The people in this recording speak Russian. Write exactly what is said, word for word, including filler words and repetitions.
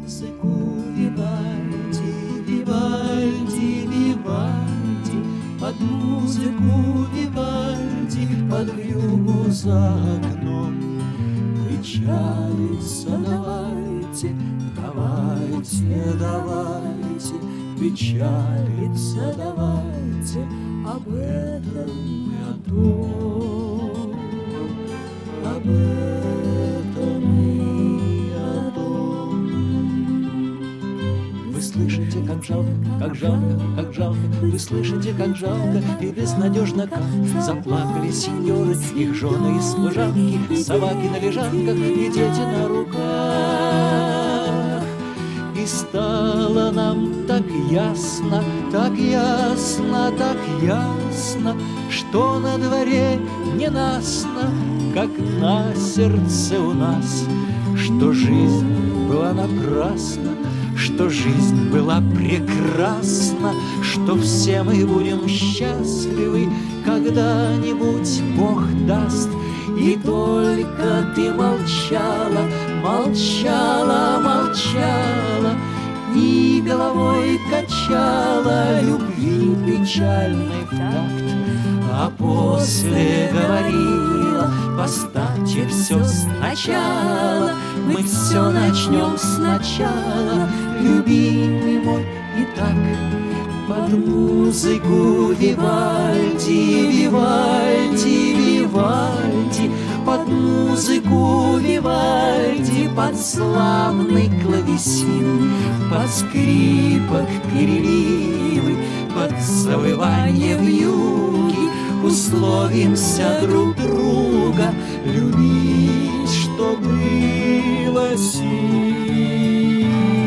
музыку Вивальди, Вивальди, Вивальди, под музыку Вивальди, под вьюгу за окном. Печалиться давайте, давайте, давайте, печалиться давайте об этом и о том, об этом и о том. Вы слышите, как жалко, как жалко, как жалко, вы слышите, как жалко и безнадежно, как заплакали сеньоры, их жены и служанки, собаки на лежанках и дети на руках. И стало нам так ясно, так ясно, так ясно, что на дворе ненастно, как на сердце у нас, что жизнь была напрасна, что жизнь была прекрасна, что все мы будем счастливы, когда-нибудь Бог даст. И только ты молчала, молчала, молчала, и головой качала любви печальный в такт, а после говорила: поставьте все сначала, мы все начнем сначала, любимый мой. И так под музыку Вивальди, Вивальди, Вивальди, под музыку Вивальди, под славный клавесин, под скрипок переливы, под завывание вьюги условимся друг друга любить, что было сил.